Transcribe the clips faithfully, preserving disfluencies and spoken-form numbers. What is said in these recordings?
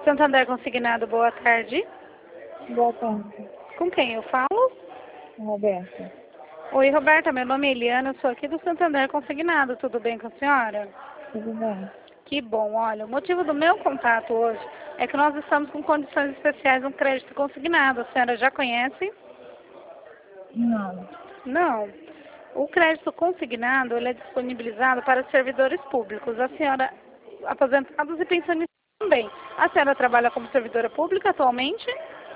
Santander Consignado, boa tarde. Boa tarde, Com quem eu falo? Roberta. Oi, Roberta, meu nome é Eliana, eu sou aqui do Santander Consignado, tudo bem com a senhora? Tudo bem? Que bom, olha, o motivo do meu contato hoje é que nós estamos com condições especiais no crédito consignado, a senhora já conhece? Não. Não. O crédito consignado, ele é disponibilizado para servidores públicos, a senhora, aposentados e pensionistas também. A senhora trabalha como servidora pública atualmente?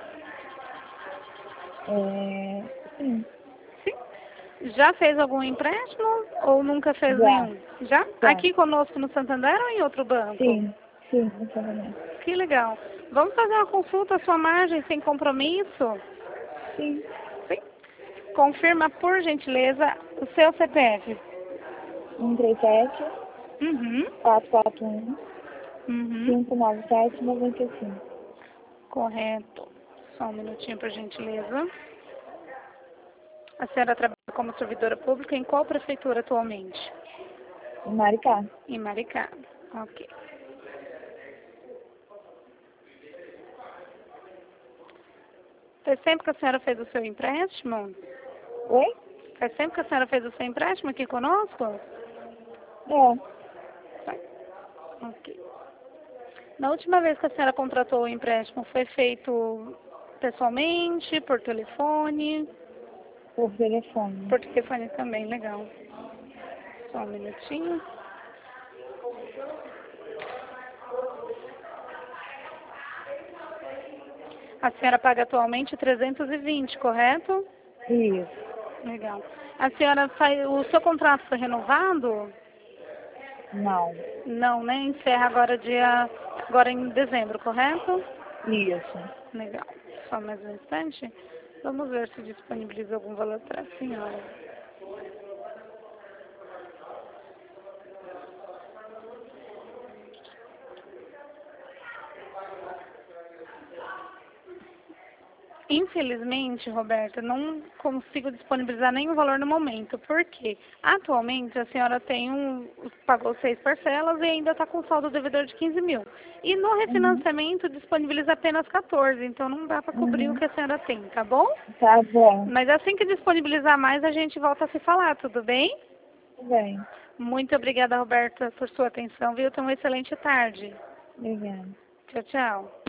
É... Sim, Sim. Já fez algum empréstimo ou nunca fez já, nenhum? Já? já. Aqui conosco no Santander ou em outro banco? Sim, sim, no trabalho. Que legal. Vamos fazer uma consulta à sua margem sem compromisso? Sim. Sim. Confirma, por gentileza, o seu C P F. um três sete, Uhum. quatro quatro um, Uhum. cinco nove sete, nove cinco. Correto. Só um minutinho, por gentileza. A senhora trabalha como servidora pública em qual prefeitura atualmente? Maricá. Em Maricá. Ok. Faz tempo que a senhora fez o seu empréstimo? Oi? Faz tempo que a senhora fez o seu empréstimo aqui conosco? É, Tá. Ok. Na última vez que a senhora contratou o empréstimo, foi feito pessoalmente, por telefone? por telefone. Por telefone também, legal. Só um minutinho. A senhora paga atualmente trezentos e vinte, correto? Isso. Legal. A senhora sai, o seu contrato foi renovado? Não. Não, né? Encerra agora dia, agora em dezembro, correto? Isso. Legal. Só mais um instante. Vamos ver se disponibiliza algum valor para a senhora. Infelizmente, Roberta, não consigo disponibilizar nenhum valor no momento, porque atualmente a senhora tem um, pagou seis parcelas e ainda está com saldo devedor de quinze mil. E no Uhum. refinanciamento disponibiliza apenas quatorze, então não dá para cobrir o Uhum. que a senhora tem, tá bom? Tá bom. Mas assim que disponibilizar mais, a gente volta a se falar, tudo bem? Tudo bem. Muito obrigada, Roberta, por sua atenção, viu? Tenha uma excelente tarde. Obrigada. Tchau, tchau.